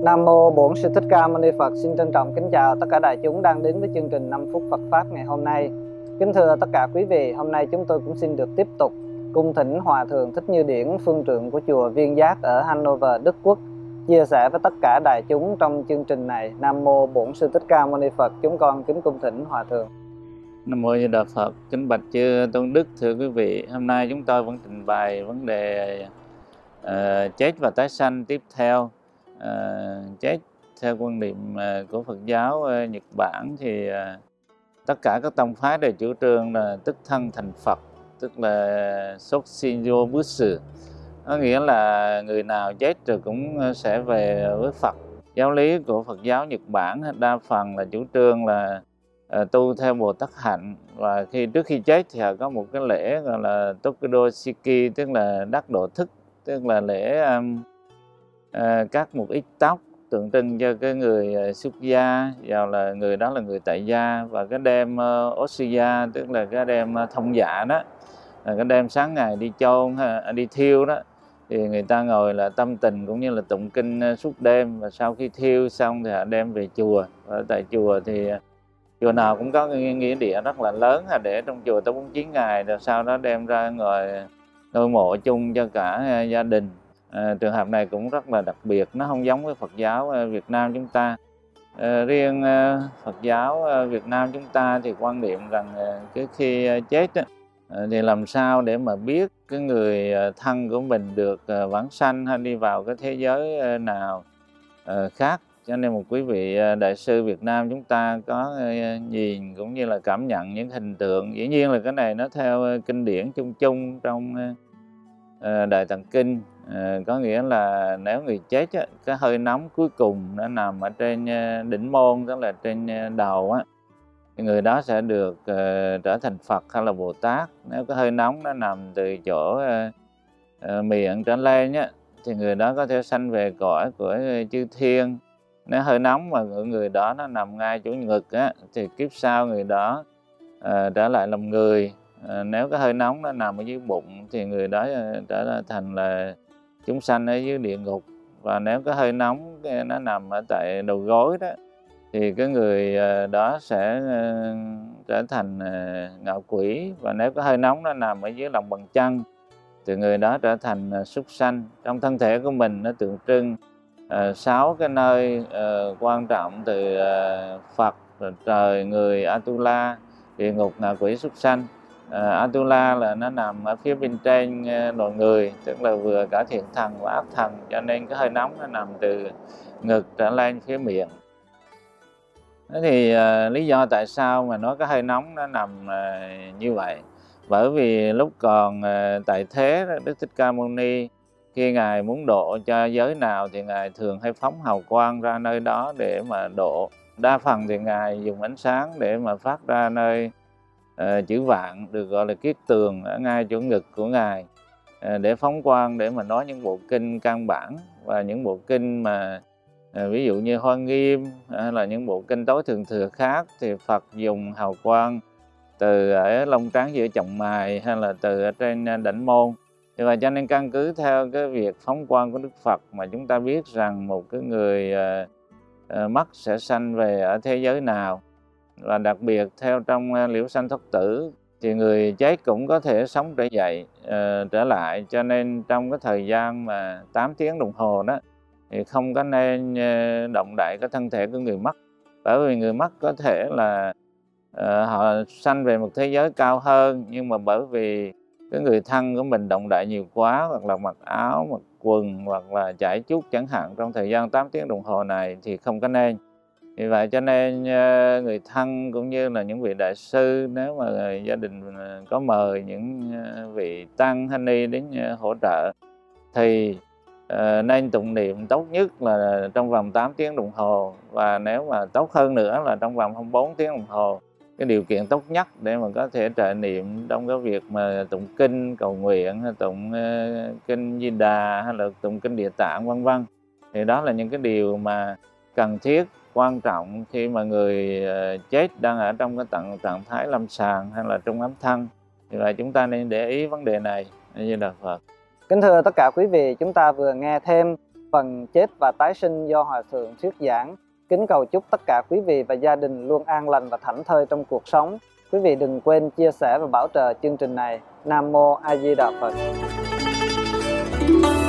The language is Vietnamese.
Nam mô Bổn Sư Thích Ca Mâu Ni Phật. Xin trân trọng kính chào tất cả đại chúng đang đến với chương trình 5 phút Phật pháp ngày hôm nay. Kính thưa tất cả quý vị, hôm nay chúng tôi cũng xin được tiếp tục cung thỉnh Hòa thượng Thích Như Điển, phương trượng của chùa Viên Giác ở Hanover, Đức Quốc, chia sẻ với tất cả đại chúng trong chương trình này. Nam mô Bổn Sư Thích Ca Mâu Ni Phật. Chúng con kính cung thỉnh Hòa thượng. Nam mô Di Đà Phật. Kính bạch chư tôn đức, thưa quý vị, hôm nay chúng tôi vẫn trình bày vấn đề chết và tái sanh tiếp theo. Chết theo quan niệm của Phật giáo Nhật Bản thì tất cả các tông phái đều chủ trương là tức thân thành Phật, tức là Sokshinjo Butsu, có nghĩa là người nào chết rồi cũng sẽ về với Phật. Giáo lý của Phật giáo Nhật Bản đa phần là chủ trương là tu theo Bồ Tát hạnh, và trước khi chết thì có một cái lễ gọi là Tokudo Shiki, tức là đắc độ thức, tức là lễ cắt một ít tóc tượng trưng cho cái người xuất gia, vào là người đó là người tại gia, và cái đêm Osuya, tức là cái đêm thông dạ đó, cái đêm sáng ngày đi chôn đi thiêu đó, thì người ta ngồi là tâm tình cũng như là tụng kinh suốt đêm, và sau khi thiêu xong thì họ đem về chùa. Ở tại chùa thì chùa nào cũng có cái nghĩa địa rất là lớn, để trong chùa tới 49 ngày, rồi sau đó đem ra ngôi mộ chung cho cả gia đình. Trường hợp này cũng rất là đặc biệt, nó không giống với Phật giáo Việt Nam chúng ta. Riêng Phật giáo Việt Nam chúng ta thì quan niệm rằng cái khi chết thì làm sao để mà biết cái người thân của mình được vãng sanh hay đi vào cái thế giới nào khác. Cho nên một quý vị đại sư Việt Nam chúng ta có nhìn cũng như là cảm nhận những hình tượng. Dĩ nhiên là cái này nó theo kinh điển chung chung trong Đại Tạng Kinh, có nghĩa là nếu người chết cái hơi nóng cuối cùng nó nằm ở trên đỉnh môn, tức là trên đầu thì người đó sẽ được trở thành Phật hay là Bồ Tát. Nếu cái hơi nóng nó nằm từ chỗ miệng trở lên thì người đó có thể sanh về cõi của chư thiên. Nếu hơi nóng mà người đó nó nằm ngay chỗ ngực thì kiếp sau người đó trở lại làm người. Nếu cái hơi nóng nó nằm ở dưới bụng thì người đó trở thành là chúng sanh ở dưới địa ngục. Và nếu cái hơi nóng nó nằm ở tại đầu gối đó thì cái người đó sẽ trở thành ngạo quỷ. Và nếu cái hơi nóng nó nằm ở dưới lòng bàn chân thì người đó trở thành súc sanh. Trong thân thể của mình nó tượng trưng 6 cái nơi quan trọng, từ Phật, trời, người, Atula, địa ngục, ngạ quỷ, súc sanh. Atula là nó nằm ở phía bên trên loài người, tức là vừa cả thiện thần và ác thần, cho nên cái hơi nóng nó nằm từ ngực trở lên phía miệng. Thế thì lý do tại sao mà nói cái hơi nóng nó nằm như vậy? Bởi vì lúc còn tại thế, Đức Thích Ca Mâu Ni khi Ngài muốn độ cho giới nào thì Ngài thường hay phóng hào quang ra nơi đó để mà độ. Đa phần thì Ngài dùng ánh sáng để mà phát ra nơi chữ vạn, được gọi là kiết tường, ở ngay chỗ ngực của Ngài, để phóng quang, để mà nói những bộ kinh căn bản và những bộ kinh mà ví dụ như Hoa Nghiêm hay là những bộ kinh tối thượng thừa khác, thì Phật dùng hào quang từ ở lông trán giữa chồng mày hay là từ ở trên đỉnh môn. Và cho nên căn cứ theo cái việc phóng quang của Đức Phật mà chúng ta biết rằng một cái người mất sẽ sanh về ở thế giới nào. Và đặc biệt theo trong Liễu Sanh Thoát Tử thì người chết cũng có thể sống trở dậy trở lại. Cho nên trong cái thời gian mà 8 tiếng đồng hồ đó thì không có nên động đậy cái thân thể của người mất. Bởi vì người mất có thể là họ sanh về một thế giới cao hơn, nhưng mà bởi vì cái người thân của mình động đậy nhiều quá, hoặc là mặc áo, mặc quần, hoặc là chải chuốt chẳng hạn, trong thời gian 8 tiếng đồng hồ này thì không có nên. Vì vậy cho nên người thân cũng như là những vị đại sư, nếu mà gia đình có mời những vị tăng hay ni đến hỗ trợ thì nên tụng niệm tốt nhất là trong vòng 8 tiếng đồng hồ, và nếu mà tốt hơn nữa là trong vòng 24 tiếng đồng hồ. Cái điều kiện tốt nhất để mà có thể trợ niệm trong cái việc mà tụng kinh cầu nguyện, hay tụng kinh Di Đà, hay là tụng kinh Địa Tạng vân vân, thì đó là những cái điều mà cần thiết, quan trọng khi mà người chết đang ở trong cái trạng thái lâm sàng hay là trong ấm thân. Vì vậy chúng ta nên để ý vấn đề này. Như Đà Phật. Kính thưa tất cả quý vị, chúng ta vừa nghe thêm phần chết và tái sinh do Hòa Thượng thuyết giảng. Kính cầu chúc tất cả quý vị và gia đình luôn an lành và thảnh thơi trong cuộc sống. Quý vị đừng quên chia sẻ và bảo trợ chương trình này. Nam Mô A Di Đà Phật.